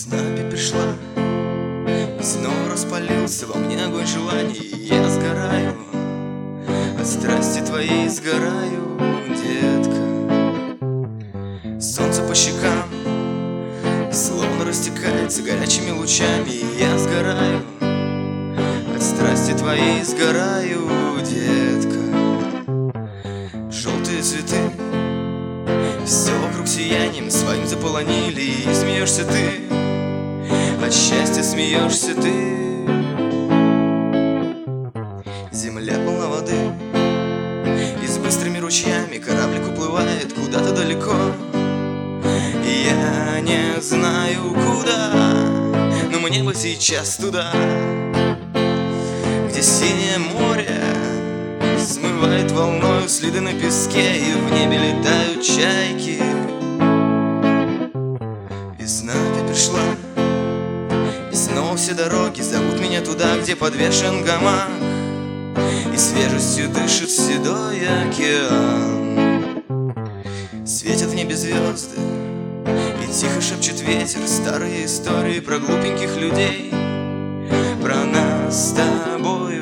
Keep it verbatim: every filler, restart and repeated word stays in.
Весна опять пришла, и снова распалился во мне огонь желаний, и я сгораю, от страсти твоей сгораю, детка. Солнце по щекам словно растекается горячими лучами, и я сгораю, от страсти твоей сгораю, детка. Желтые цветы все вокруг сиянием своим заполонили, и смеешься ты, от счастья смеешься ты. Земля полна воды, и с быстрыми ручьями кораблик уплывает куда-то далеко. И я не знаю куда, но мне бы сейчас туда, где синее море смывает волною следы на песке, и в небе летают чайки. Весна опять пришла, и снова все дороги зовут меня туда, где подвешен гамак, и свежестью дышит седой океан. Светят в небе звезды, и тихо шепчет ветер старые истории про глупеньких людей, про нас с тобой